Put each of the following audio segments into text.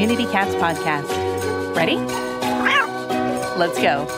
Community Cats podcast. Ready? Let's go.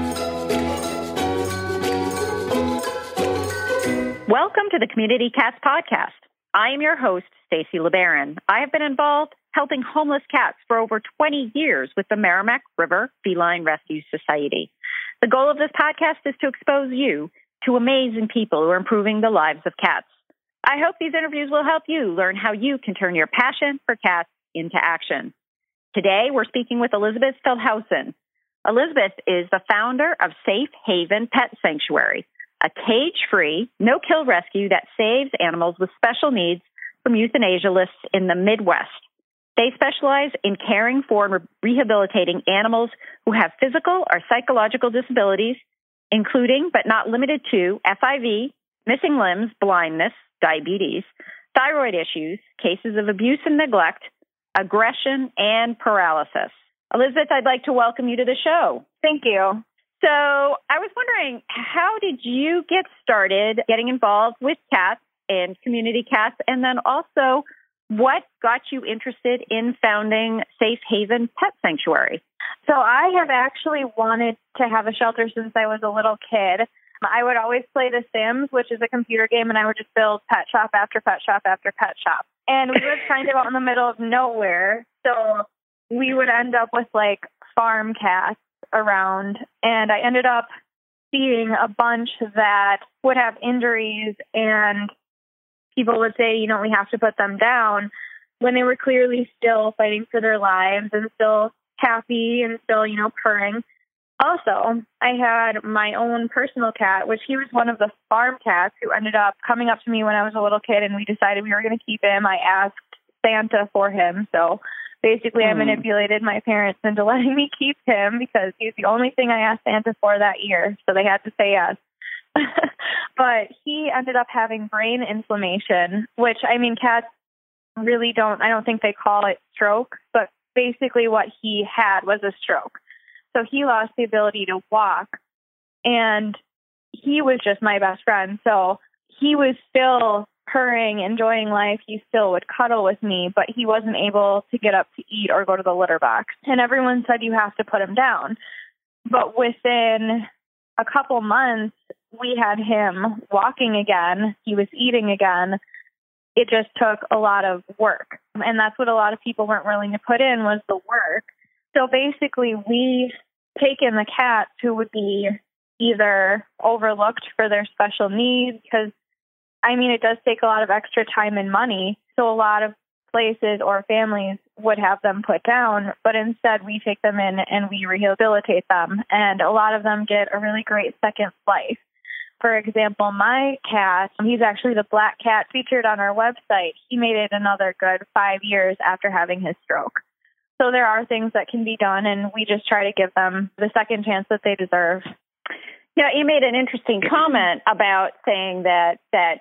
Welcome to the Community Cats podcast. I am your host, Stacy LeBaron. I have been involved helping homeless cats for over 20 years with the Merrimack River Feline Rescue Society. The goal of this podcast is to expose you to amazing people who are improving the lives of cats. I hope these interviews will help you learn how you can turn your passion for cats into action. Today, we're speaking with Elizabeth Feldhausen. Elizabeth is the founder of Safe Haven Pet Sanctuary, a cage-free, no-kill rescue that saves animals with special needs from euthanasialists in the Midwest. They specialize in caring for and rehabilitating animals who have physical or psychological disabilities, including but not limited to FIV, missing limbs, blindness, diabetes, thyroid issues, cases of abuse and neglect, aggression, and paralysis. Elizabeth, I'd like to welcome you to the show. Thank you. So I was wondering, how did you get started getting involved with cats and community cats? And then also, what got you interested in founding Safe Haven Pet Sanctuary? So I have actually wanted to have a shelter since I was a little kid. I would always play The Sims, which is a computer game, and I would just build pet shop after pet shop after pet shop. And we lived kind of out in the middle of nowhere, so we would end up with like farm cats around, and I ended up seeing a bunch that would have injuries, and people would say, you know, we have to put them down when they were clearly still fighting for their lives and still happy and still, you know, purring. Also, I had my own personal cat, which he was one of the farm cats who ended up coming up to me when I was a little kid, and we decided we were going to keep him. I asked Santa for him, so basically I manipulated my parents into letting me keep him because he's the only thing I asked Santa for that year, so they had to say yes. But he ended up having brain inflammation, which, I mean, cats really I don't think they call it stroke, but basically what he had was a stroke. So he lost the ability to walk, and he was just my best friend. So he was still purring, enjoying life. He still would cuddle with me, but he wasn't able to get up to eat or go to the litter box. And everyone said, you have to put him down. But within a couple months, we had him walking again. He was eating again. It just took a lot of work. And that's what a lot of people weren't willing to put in, was the work. So basically, we take in the cats who would be either overlooked for their special needs, because, I mean, it does take a lot of extra time and money. So a lot of places or families would have them put down, but instead we take them in and we rehabilitate them. And a lot of them get a really great second life. For example, my cat, he's actually the black cat featured on our website. He made it another good 5 years after having his stroke. So there are things that can be done, and we just try to give them the second chance that they deserve. Yeah, you made an interesting comment about saying that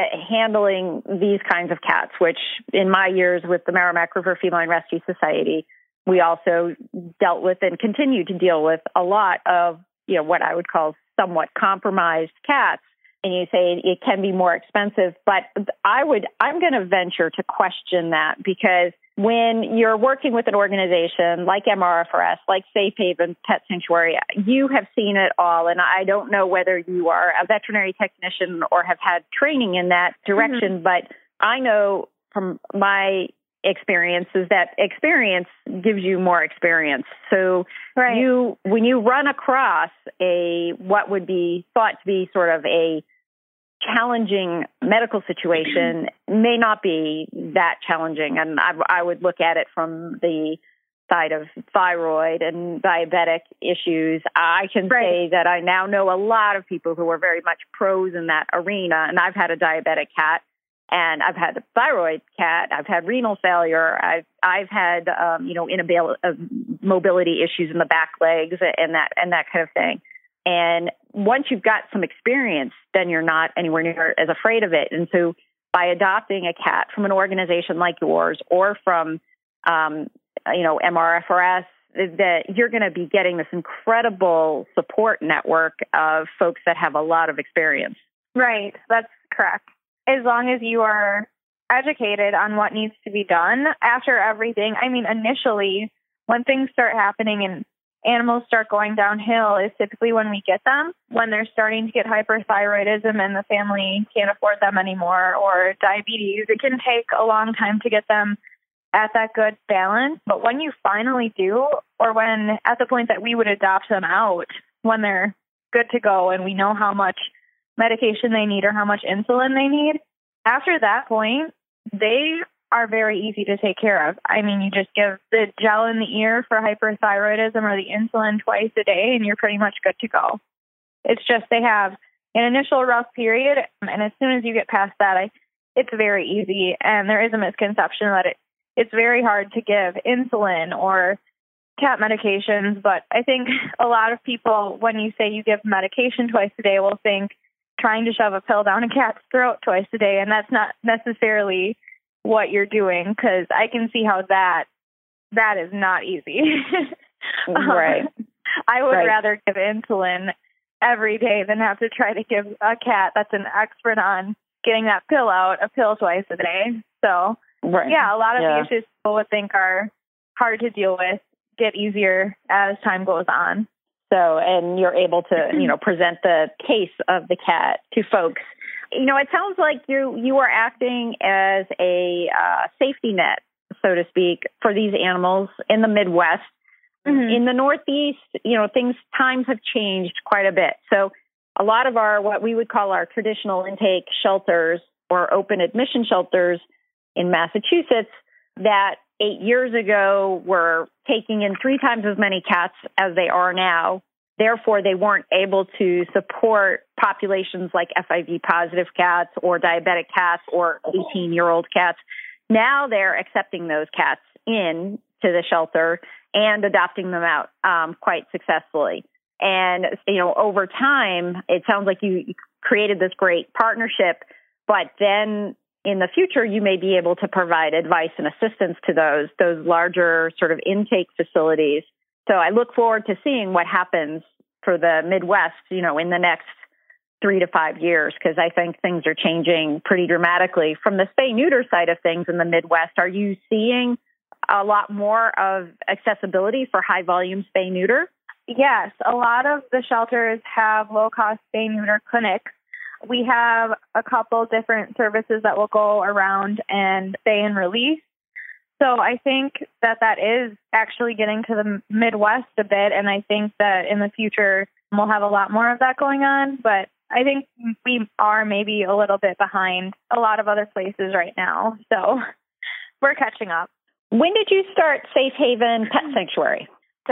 handling these kinds of cats, which in my years with the Merrimack River Feline Rescue Society, we also dealt with and continue to deal with a lot of, you know, what I would call somewhat compromised cats. And you say it can be more expensive, but I'm going to venture to question that, because when you're working with an organization like MRFRS, like Safe Haven Pet Sanctuary, you have seen it all. And I don't know whether you are a veterinary technician or have had training in that direction, but I know from my experiences that experience gives you more experience. So when you run across what would be thought to be sort of a challenging medical situation, may not be that challenging. And I would look at it from the side of thyroid and diabetic issues. I can say that I now know a lot of people who are very much pros in that arena. And I've had a diabetic cat, and I've had a thyroid cat. I've had renal failure. I've had mobility issues in the back legs and that kind of thing. And once you've got some experience, then you're not anywhere near as afraid of it. And so by adopting a cat from an organization like yours or from, MRFRS, that you're going to be getting this incredible support network of folks that have a lot of experience. Right. That's correct. As long as you are educated on what needs to be done after everything. I mean, initially, when things start happening and animals start going downhill is typically when we get them, when they're starting to get hyperthyroidism and the family can't afford them anymore, or diabetes. It can take a long time to get them at that good balance. But when you finally do, or when at the point that we would adopt them out, when they're good to go and we know how much medication they need or how much insulin they need, after that point, they are very easy to take care of. I mean, you just give the gel in the ear for hyperthyroidism or the insulin twice a day, and you're pretty much good to go. It's just they have an initial rough period, and as soon as you get past that, it's very easy. And there is a misconception that it's very hard to give insulin or cat medications, but I think a lot of people, when you say you give medication twice a day, will think trying to shove a pill down a cat's throat twice a day, and that's not necessarily what you're doing, because I can see how that is not easy. Right. I would rather give insulin every day than have to try to give a cat that's an expert on getting that pill out a pill twice a day. So, yeah, a lot of the issues people would think are hard to deal with get easier as time goes on. So, and you're able to, present the case of the cat to folks. It sounds like you are acting as a safety net, so to speak, for these animals in the Midwest. Mm-hmm. In the Northeast, times have changed quite a bit. So a lot of what we would call our traditional intake shelters or open admission shelters in Massachusetts that 8 years ago were taking in 3 times as many cats as they are now. Therefore, they weren't able to support populations like FIV positive cats or diabetic cats or 18-year-old cats. Now they're accepting those cats in to the shelter and adopting them out quite successfully. And, over time, it sounds like you created this great partnership, but then in the future, you may be able to provide advice and assistance to those larger sort of intake facilities. So I look forward to seeing what happens for the Midwest, in the next 3 to 5 years, because I think things are changing pretty dramatically. From the spay-neuter side of things in the Midwest, are you seeing a lot more of accessibility for high-volume spay-neuter? Yes, a lot of the shelters have low-cost spay-neuter clinics. We have a couple different services that will go around and spay and release. So I think that is actually getting to the Midwest a bit, and I think that in the future we'll have a lot more of that going on. But I think we are maybe a little bit behind a lot of other places right now. So we're catching up. When did you start Safe Haven Pet Sanctuary?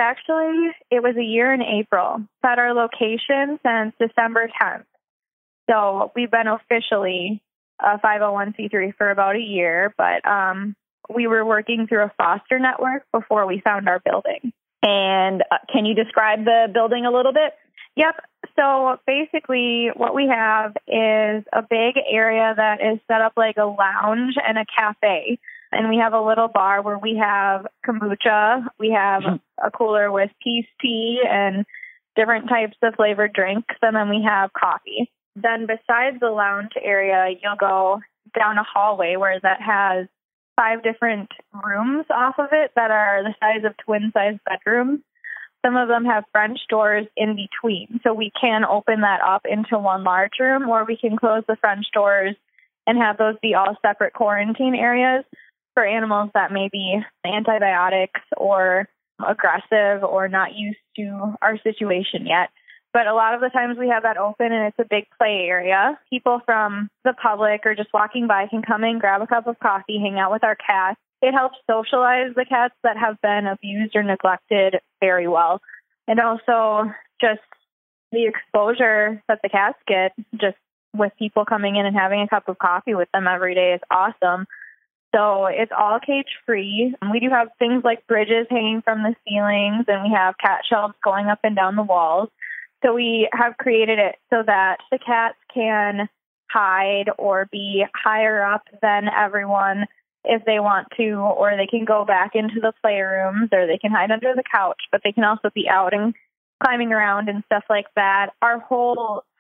It was a year in April. It's at our location since December 10th. So we've been officially a 501c3 for about a year, but we were working through a foster network before we found our building. And can you describe the building a little bit? Yep. So basically what we have is a big area that is set up like a lounge and a cafe. And we have a little bar where we have kombucha. We have a cooler with peace tea and different types of flavored drinks. And then we have coffee. Then besides the lounge area, you'll go down a hallway where that has 5 different rooms off of it that are the size of twin-size bedrooms. Some of them have French doors in between. So we can open that up into one large room, or we can close the French doors and have those be all separate quarantine areas for animals that may be antibiotics or aggressive or not used to our situation yet. But a lot of the times we have that open and it's a big play area. People from the public or just walking by can come in, grab a cup of coffee, hang out with our cats. It helps socialize the cats that have been abused or neglected very well. And also just the exposure that the cats get just with people coming in and having a cup of coffee with them every day is awesome. So it's all cage-free. We do have things like bridges hanging from the ceilings, and we have cat shelves going up and down the walls. So we have created it so that the cats can hide or be higher up than everyone if they want to, or they can go back into the playrooms, or they can hide under the couch, but they can also be out and climbing around and stuff like that. Our whole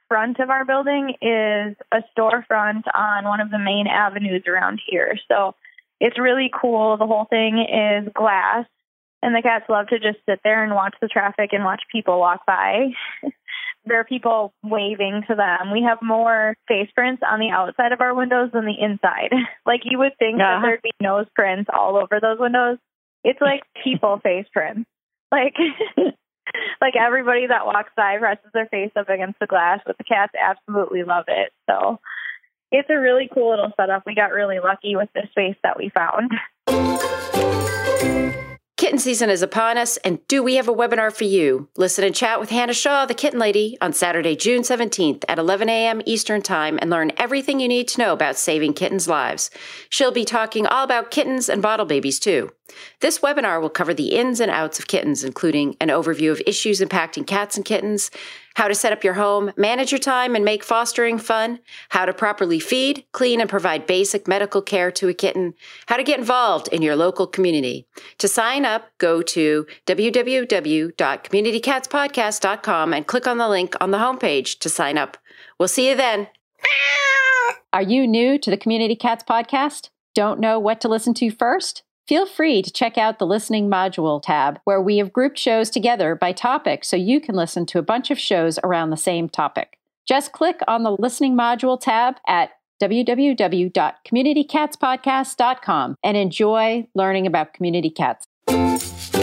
front of our building is a storefront on one of the main avenues around here. So it's really cool. The whole thing is glass, and the cats love to just sit there and watch the traffic and watch people walk by. There are people waving to them. We have more face prints on the outside of our windows than the inside. Like, you would think that there'd be nose prints all over those windows. It's like people face prints. Like, like everybody that walks by presses their face up against the glass, but the cats absolutely love it. So it's a really cool little setup. We got really lucky with this space that we found. Kitten season is upon us, and do we have a webinar for you? Listen and chat with Hannah Shaw, the Kitten Lady, on Saturday, June 17th at 11 a.m. Eastern Time and learn everything you need to know about saving kittens' lives. She'll be talking all about kittens and bottle babies, too. This webinar will cover the ins and outs of kittens, including an overview of issues impacting cats and kittens, how to set up your home, manage your time, and make fostering fun, how to properly feed, clean, and provide basic medical care to a kitten, how to get involved in your local community. To sign up, go to www.communitycatspodcast.com and click on the link on the homepage to sign up. We'll see you then. Are you new to the Community Cats podcast? Don't know what to listen to first? Feel free to check out the Listening Module tab, where we have grouped shows together by topic so you can listen to a bunch of shows around the same topic. Just click on the Listening Module tab at www.communitycatspodcast.com and enjoy learning about community cats. Can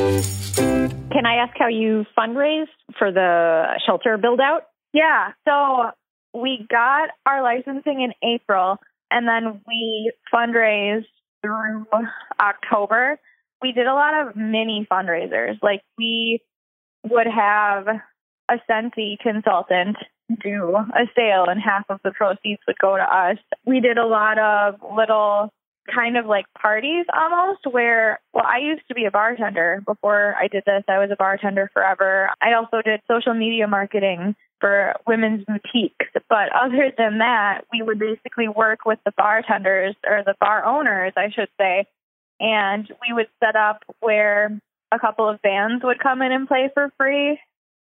I ask how you fundraise for the shelter build-out? Yeah, so we got our licensing in April, and then we fundraised through October. We did a lot of mini fundraisers. Like, we would have a Scentsy consultant do a sale, and half of the proceeds would go to us. We did a lot of little kind of like parties almost where, well, I used to be a bartender before I did this. I was a bartender forever. I also did social media marketing for women's boutiques. But other than that, we would basically work with the bartenders, or the bar owners, I should say, and we would set up where a couple of bands would come in and play for free,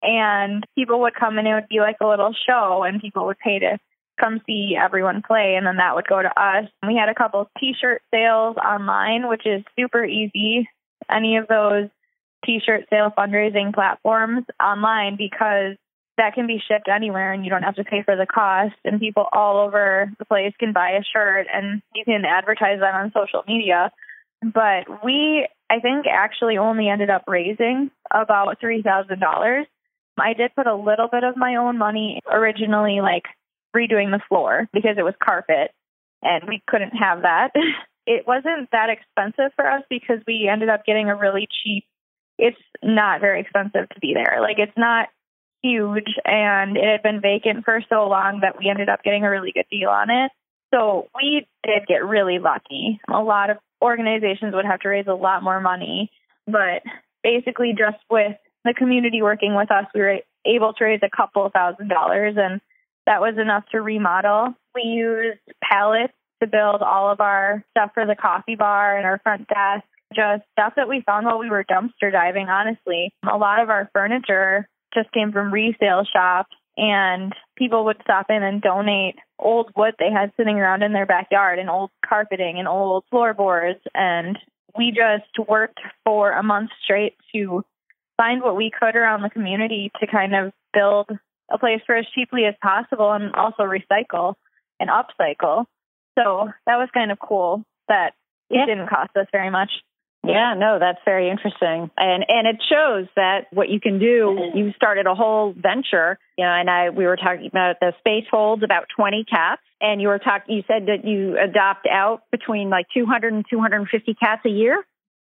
and people would come in. It would be like a little show, and people would pay to come see everyone play, and then that would go to us. We had a couple of T-shirt sales online, which is super easy. Any of those T-shirt sale fundraising platforms online, because that can be shipped anywhere and you don't have to pay for the cost, and people all over the place can buy a shirt and you can advertise that on social media. But we, I think, actually only ended up raising about $3,000. I did put a little bit of my own money originally, like redoing the floor, because it was carpet and we couldn't have that. It wasn't that expensive for us because we ended up getting a really cheap, it's not very expensive to be there. Like, it's not huge, and it had been vacant for so long that we ended up getting a really good deal on it. So we did get really lucky. A lot of organizations would have to raise a lot more money, but basically just with the community working with us, we were able to raise a couple of $1,000s, and that was enough to remodel. We used pallets to build all of our stuff for the coffee bar and our front desk, just stuff that we found while we were dumpster diving, honestly. A lot of our furniture just came from resale shops, and people would stop in and donate old wood they had sitting around in their backyard, and old carpeting and old floorboards. And we just worked for a month straight to find what we could around the community to kind of build a place for as cheaply as possible, and also recycle and upcycle. So that was kind of cool that it didn't cost us very much. Yeah, no, that's very interesting. And it shows that what you can do, you started a whole venture, and we were talking about the space holds about 20 cats, and you said that you adopt out between like 200 and 250 cats a year?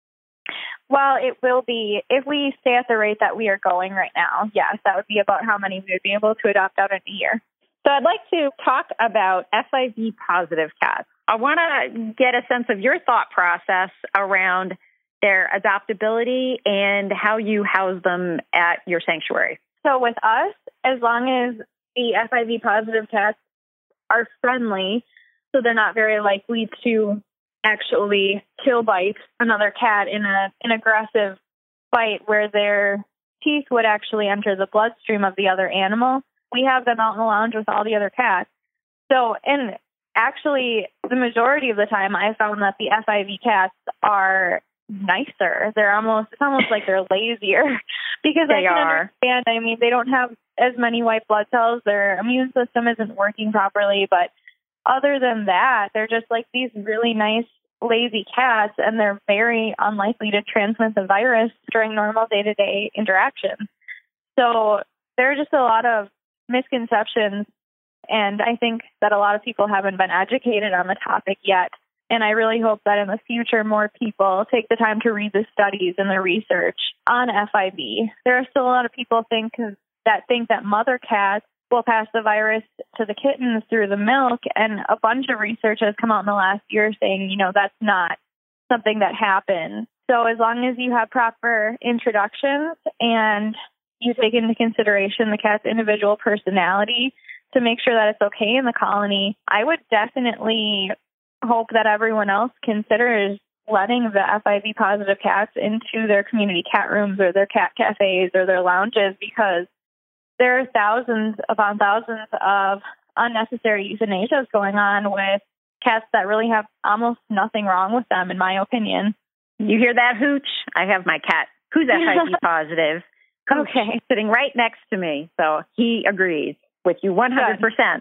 Well, it will be, if we stay at the rate that we are going right now, yes, that would be about how many we would be able to adopt out in a year. So I'd like to talk about FIV positive cats. I want to get a sense of your thought process around their adoptability and how you house them at your sanctuary. So with us, as long as the FIV positive cats are friendly, so they're not very likely to actually kill bite another cat in an aggressive bite where their teeth would actually enter the bloodstream of the other animal, we have them out in the lounge with all the other cats. So, and actually, the majority of the time, I found that the FIV cats are nicer. It's almost like they're lazier because I can understand. I mean, they don't have as many white blood cells. Their immune system isn't working properly. But other than that, they're just like these really nice, lazy cats, and they're very unlikely to transmit the virus during normal day-to-day interactions. So there are just a lot of misconceptions, and I think that a lot of people haven't been educated on the topic yet. And I really hope that in the future, more people take the time to read the studies and the research on FIV. There are still a lot of people think that mother cats will pass the virus to the kittens through the milk. And a bunch of research has come out in the last year saying, that's not something that happens. So as long as you have proper introductions and you take into consideration the cat's individual personality to make sure that it's okay in the colony, I would definitely hope that everyone else considers letting the FIV positive cats into their community cat rooms or their cat cafes or their lounges, because there are thousands upon thousands of unnecessary euthanasias going on with cats that really have almost nothing wrong with them, in my opinion. You hear that, Hooch? I have my cat who's FIV positive. Okay. Sitting right next to me. So he agrees with you 100%.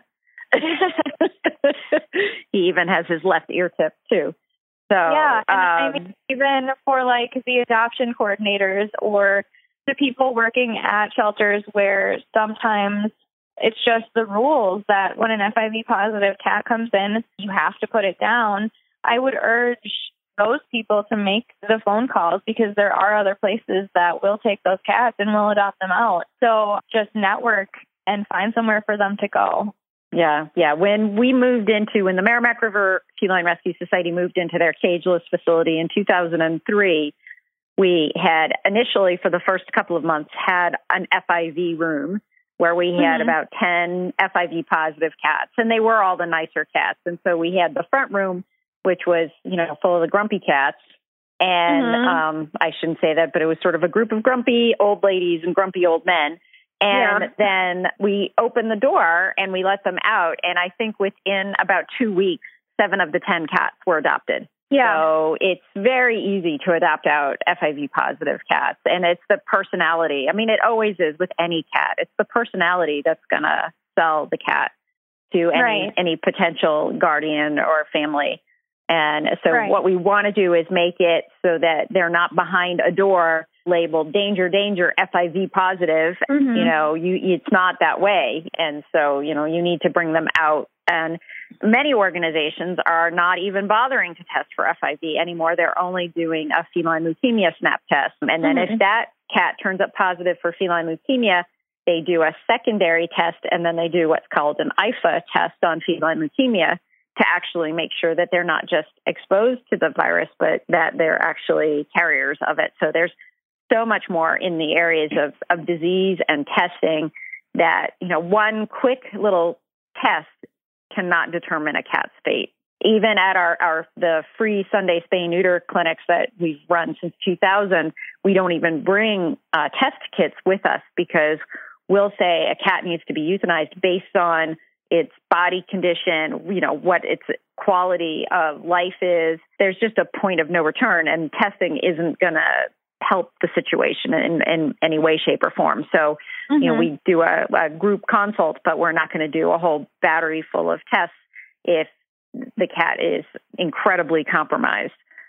He even has his left ear tip too. So yeah, and I mean, even for like the adoption coordinators or the people working at shelters where sometimes it's just the rules that when an FIV positive cat comes in, you have to put it down. I would urge those people to make the phone calls, because there are other places that will take those cats and will adopt them out. So just network and find somewhere for them to go. Yeah. When the Merrimack River Feline Rescue Society moved into their cageless facility in 2003, we had initially, for the first couple of months, had an FIV room where we had about 10 FIV positive cats, and they were all the nicer cats. And so we had the front room, which was, full of the grumpy cats. And I shouldn't say that, but it was sort of a group of grumpy old ladies and grumpy old men. And then we opened the door and we let them out. And I think within about 2 weeks, 7 of the 10 cats were adopted. Yeah. So it's very easy to adopt out FIV positive cats. And it's the personality. I mean, it always is with any cat. It's the personality that's going to sell the cat to any potential guardian or family. And so what we want to do is make it so that they're not behind a door labeled danger, danger, FIV positive. It's not that way. And so, you need to bring them out. And many organizations are not even bothering to test for FIV anymore. They're only doing a feline leukemia SNAP test. And then if that cat turns up positive for feline leukemia, they do a secondary test, and then they do what's called an IFA test on feline leukemia to actually make sure that they're not just exposed to the virus, but that they're actually carriers of it. So there's so much more in the areas of disease and testing that, one quick little test cannot determine a cat's fate. Even at the free Sunday spay-neuter clinics that we've run since 2000, we don't even bring test kits with us, because we'll say a cat needs to be euthanized based on its body condition, what its quality of life is. There's just a point of no return, and testing isn't going to help the situation in any way, shape, or form. So, we do a group consult, but we're not going to do a whole battery full of tests if the cat is incredibly compromised.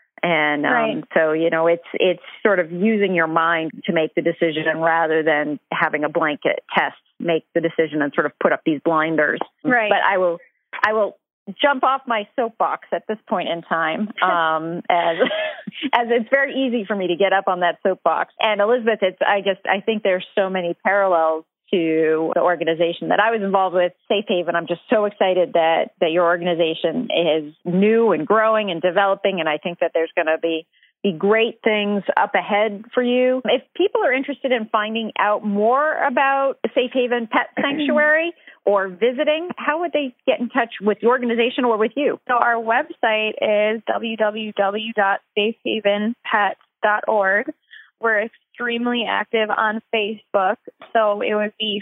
And so, it's sort of using your mind to make the decision rather than having a blanket test make the decision and sort of put up these blinders. Right. But I will jump off my soapbox at this point in time, as it's very easy for me to get up on that soapbox. And Elizabeth, I think there's so many parallels to the organization that I was involved with, Safe Haven. I'm just so excited that your organization is new and growing and developing, and I think that there's going to be great things up ahead for you. If people are interested in finding out more about Safe Haven Pet Sanctuary or visiting, how would they get in touch with the organization or with you? So our website is www.safehavenpets.org. We're extremely active on Facebook. So it would be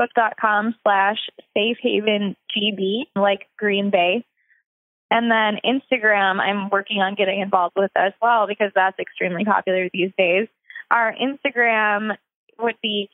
facebook.com/SafeHavenGB, like Green Bay. And then Instagram, I'm working on getting involved with as well because that's extremely popular these days. Our Instagram would be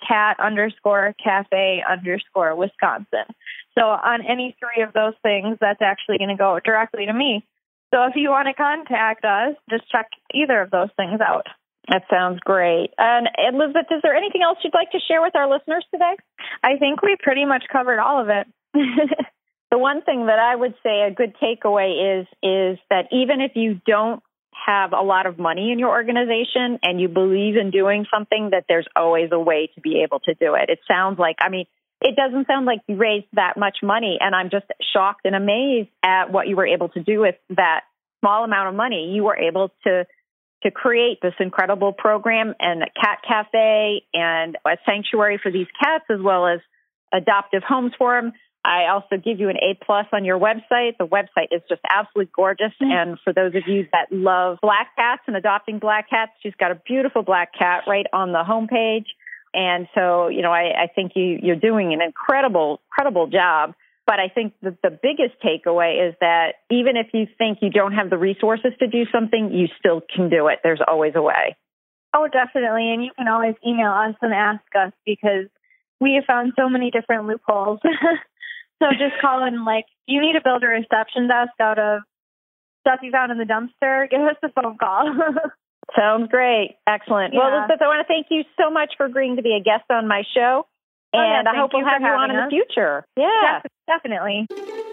cat_cafe_Wisconsin. So on any three of those things, that's actually going to go directly to me. So if you want to contact us, just check either of those things out. That sounds great. And Elizabeth, is there anything else you'd like to share with our listeners today? I think we pretty much covered all of it. The one thing that I would say a good takeaway is that even if you don't have a lot of money in your organization and you believe in doing something, that there's always a way to be able to do it. It sounds like, it doesn't sound like you raised that much money, and I'm just shocked and amazed at what you were able to do with that small amount of money. You were able to create this incredible program and a cat cafe and a sanctuary for these cats, as well as adoptive homes for them. I also give you an A+ on your website. The website is just absolutely gorgeous. Mm-hmm. And for those of you that love black cats and adopting black cats, she's got a beautiful black cat right on the homepage. And so, I think you're doing an incredible job. But I think that the biggest takeaway is that even if you think you don't have the resources to do something, you still can do it. There's always a way. Oh, definitely. And you can always email us and ask us because we have found so many different loopholes. So just call in, you need to build a reception desk out of stuff you found in the dumpster, give us a phone call. Sounds great. Excellent. Yeah. Well, Elizabeth, I want to thank you so much for agreeing to be a guest on my show. And I hope we'll have you on in the future. Yeah. Definitely.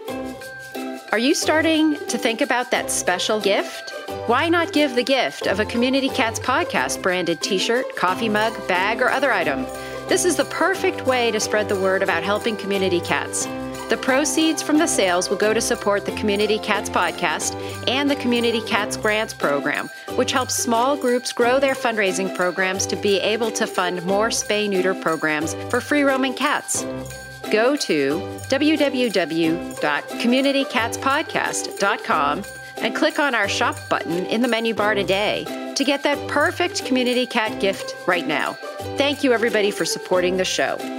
Are you starting to think about that special gift? Why not give the gift of a Community Cats Podcast branded t-shirt, coffee mug, bag, or other item? This is the perfect way to spread the word about helping community cats. The proceeds from the sales will go to support the Community Cats Podcast and the Community Cats Grants Program, which helps small groups grow their fundraising programs to be able to fund more spay-neuter programs for free-roaming cats. Go to www.communitycatspodcast.com and click on our shop button in the menu bar today to get that perfect community cat gift right now. Thank you, everybody, for supporting the show.